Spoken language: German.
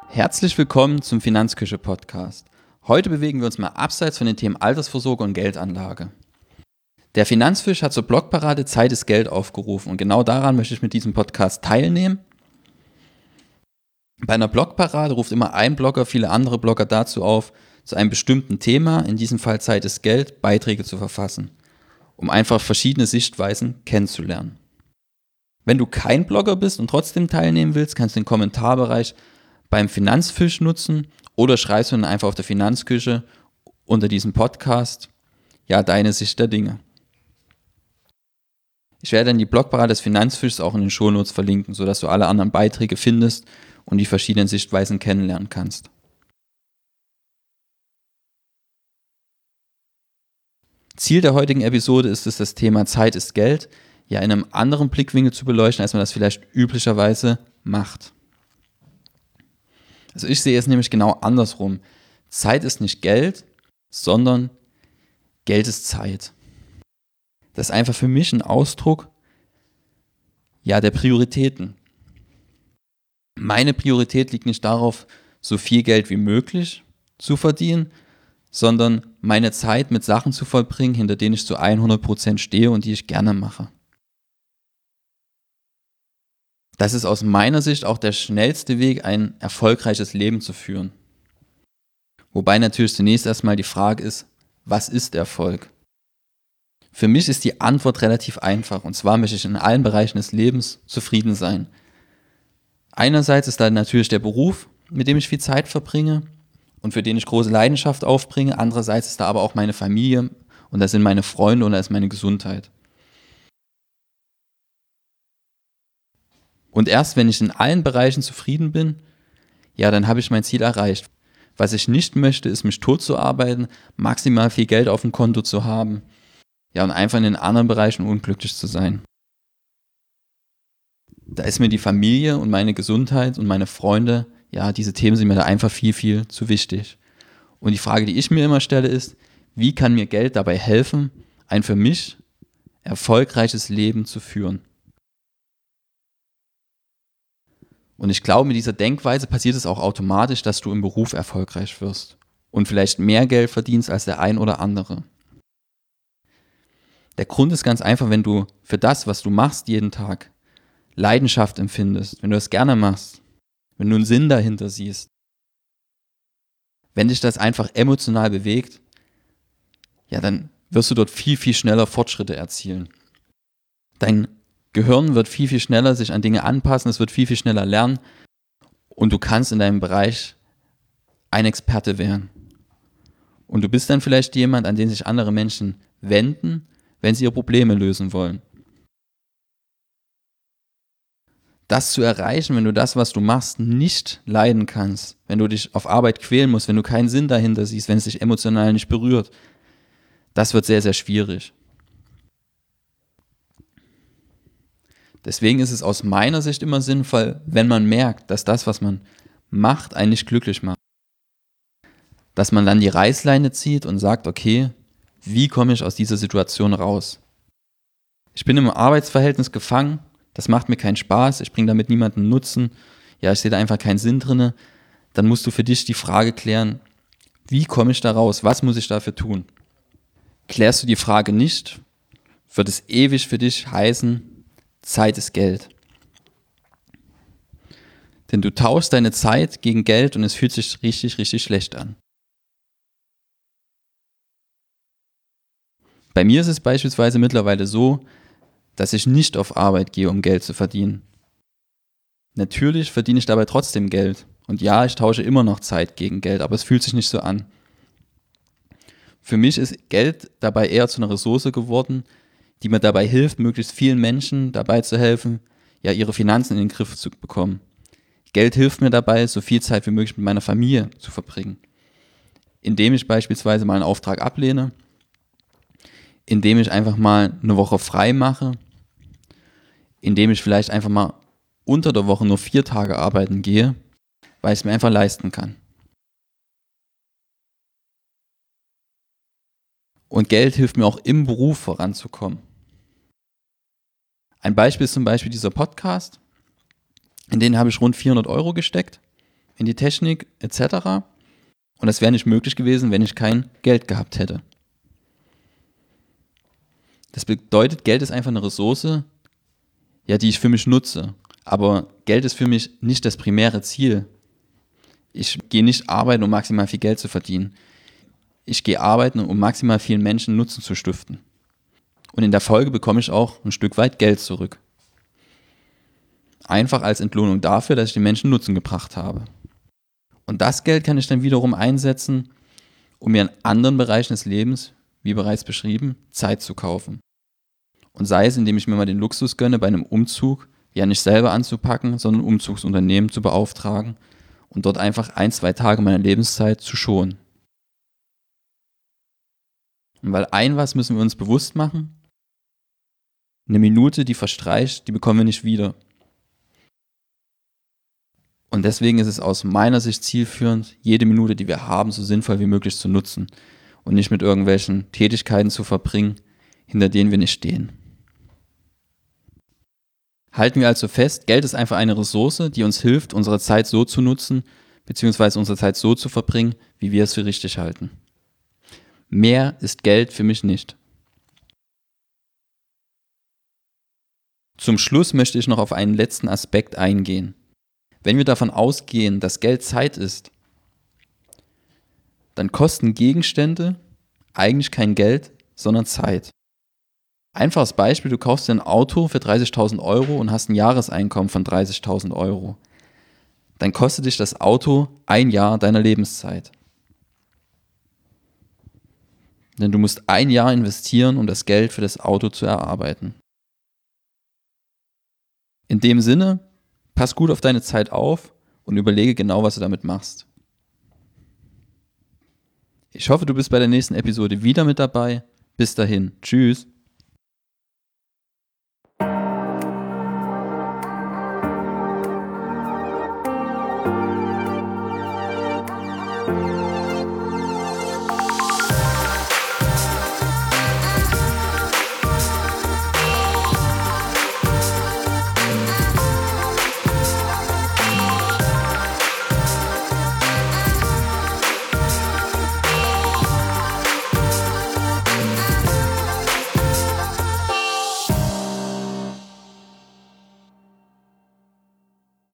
Herzlich willkommen zum Finanzküche-Podcast. Heute bewegen wir uns mal abseits von den Themen Altersvorsorge und Geldanlage. Der Finanzfisch hat zur Blogparade Zeit ist Geld aufgerufen und genau daran möchte ich mit diesem Podcast teilnehmen. Bei einer Blogparade ruft immer ein Blogger viele andere Blogger dazu auf, zu einem bestimmten Thema, in diesem Fall Zeit ist Geld, Beiträge zu verfassen, um einfach verschiedene Sichtweisen kennenzulernen. Wenn du kein Blogger bist und trotzdem teilnehmen willst, kannst du den Kommentarbereich beim Finanzfisch nutzen oder schreibst du dann einfach auf der Finanzküche unter diesem Podcast, ja, deine Sicht der Dinge. Ich werde dann die Blogparade des Finanzfischs auch in den Shownotes verlinken, sodass du alle anderen Beiträge findest und die verschiedenen Sichtweisen kennenlernen kannst. Ziel der heutigen Episode ist es, das Thema Zeit ist Geld ja in einem anderen Blickwinkel zu beleuchten, als man das vielleicht üblicherweise macht. Also ich sehe es nämlich genau andersrum. Zeit ist nicht Geld, sondern Geld ist Zeit. Das ist einfach für mich ein Ausdruck, ja, der Prioritäten. Meine Priorität liegt nicht darauf, so viel Geld wie möglich zu verdienen, sondern meine Zeit mit Sachen zu vollbringen, hinter denen ich zu 100% stehe und die ich gerne mache. Das ist aus meiner Sicht auch der schnellste Weg, ein erfolgreiches Leben zu führen. Wobei natürlich zunächst erstmal die Frage ist, was ist Erfolg? Für mich ist die Antwort relativ einfach, und zwar möchte ich in allen Bereichen des Lebens zufrieden sein. Einerseits ist da natürlich der Beruf, mit dem ich viel Zeit verbringe und für den ich große Leidenschaft aufbringe. Andererseits ist da aber auch meine Familie und da sind meine Freunde und da ist meine Gesundheit. Und erst wenn ich in allen Bereichen zufrieden bin, ja, dann habe ich mein Ziel erreicht. Was ich nicht möchte, ist mich tot zu arbeiten, maximal viel Geld auf dem Konto zu haben, ja, und einfach in den anderen Bereichen unglücklich zu sein. Da ist mir die Familie und meine Gesundheit und meine Freunde, ja, diese Themen sind mir da einfach viel, viel zu wichtig. Und die Frage, die ich mir immer stelle, ist, wie kann mir Geld dabei helfen, ein für mich erfolgreiches Leben zu führen? Und ich glaube, mit dieser Denkweise passiert es auch automatisch, dass du im Beruf erfolgreich wirst und vielleicht mehr Geld verdienst als der ein oder andere. Der Grund ist ganz einfach, wenn du für das, was du machst jeden Tag, Leidenschaft empfindest, wenn du es gerne machst, wenn du einen Sinn dahinter siehst, wenn dich das einfach emotional bewegt, ja, dann wirst du dort viel, viel schneller Fortschritte erzielen. Dein Gehirn wird viel, viel schneller sich an Dinge anpassen, es wird viel, viel schneller lernen und du kannst in deinem Bereich ein Experte werden. Und du bist dann vielleicht jemand, an den sich andere Menschen wenden, wenn sie ihre Probleme lösen wollen. Das zu erreichen, wenn du das, was du machst, nicht leiden kannst, wenn du dich auf Arbeit quälen musst, wenn du keinen Sinn dahinter siehst, wenn es dich emotional nicht berührt, das wird sehr, sehr schwierig. Deswegen ist es aus meiner Sicht immer sinnvoll, wenn man merkt, dass das, was man macht, einen nicht glücklich macht. Dass man dann die Reißleine zieht und sagt, okay, wie komme ich aus dieser Situation raus? Ich bin im Arbeitsverhältnis gefangen, das macht mir keinen Spaß, ich bringe damit niemanden Nutzen, ja, ich sehe da einfach keinen Sinn drin. Dann musst du für dich die Frage klären, wie komme ich da raus? Was muss ich dafür tun? Klärst du die Frage nicht, wird es ewig für dich heißen, Zeit ist Geld. Denn du tauschst deine Zeit gegen Geld und es fühlt sich richtig, richtig schlecht an. Bei mir ist es beispielsweise mittlerweile so, dass ich nicht auf Arbeit gehe, um Geld zu verdienen. Natürlich verdiene ich dabei trotzdem Geld. Und ja, ich tausche immer noch Zeit gegen Geld, aber es fühlt sich nicht so an. Für mich ist Geld dabei eher zu einer Ressource geworden, die mir dabei hilft, möglichst vielen Menschen dabei zu helfen, ja, ihre Finanzen in den Griff zu bekommen. Geld hilft mir dabei, so viel Zeit wie möglich mit meiner Familie zu verbringen. Indem ich beispielsweise mal einen Auftrag ablehne, indem ich einfach mal eine Woche frei mache, indem ich vielleicht einfach mal unter der Woche nur 4 Tage arbeiten gehe, weil ich es mir einfach leisten kann. Und Geld hilft mir auch im Beruf voranzukommen. Ein Beispiel ist zum Beispiel dieser Podcast. In den habe ich rund 400 € gesteckt. in die Technik etc. Und das wäre nicht möglich gewesen, wenn ich kein Geld gehabt hätte. Das bedeutet, Geld ist einfach eine Ressource, ja, die ich für mich nutze. Aber Geld ist für mich nicht das primäre Ziel. Ich gehe nicht arbeiten, um maximal viel Geld zu verdienen. Ich gehe arbeiten, um maximal vielen Menschen Nutzen zu stiften. Und in der Folge bekomme ich auch ein Stück weit Geld zurück. Einfach als Entlohnung dafür, dass ich den Menschen Nutzen gebracht habe. Und das Geld kann ich dann wiederum einsetzen, um mir in anderen Bereichen des Lebens, wie bereits beschrieben, Zeit zu kaufen. Und sei es, indem ich mir mal den Luxus gönne, bei einem Umzug ja nicht selber anzupacken, sondern ein Umzugsunternehmen zu beauftragen und dort einfach 1-2 Tage meiner Lebenszeit zu schonen. Und weil was müssen wir uns bewusst machen: Eine Minute, die verstreicht, die bekommen wir nicht wieder. Und deswegen ist es aus meiner Sicht zielführend, jede Minute, die wir haben, so sinnvoll wie möglich zu nutzen und nicht mit irgendwelchen Tätigkeiten zu verbringen, hinter denen wir nicht stehen. Halten wir also fest, Geld ist einfach eine Ressource, die uns hilft, unsere Zeit so zu nutzen, beziehungsweise unsere Zeit so zu verbringen, wie wir es für richtig halten. Mehr ist Geld für mich nicht. Zum Schluss möchte ich noch auf einen letzten Aspekt eingehen. Wenn wir davon ausgehen, dass Geld Zeit ist, dann kosten Gegenstände eigentlich kein Geld, sondern Zeit. Einfaches Beispiel: Du kaufst dir ein Auto für 30.000 Euro und hast ein Jahreseinkommen von 30.000 Euro. Dann kostet dich das Auto 1 Jahr deiner Lebenszeit. Denn du musst 1 Jahr investieren, um das Geld für das Auto zu erarbeiten. In dem Sinne, pass gut auf deine Zeit auf und überlege genau, was du damit machst. Ich hoffe, du bist bei der nächsten Episode wieder mit dabei. Bis dahin. Tschüss.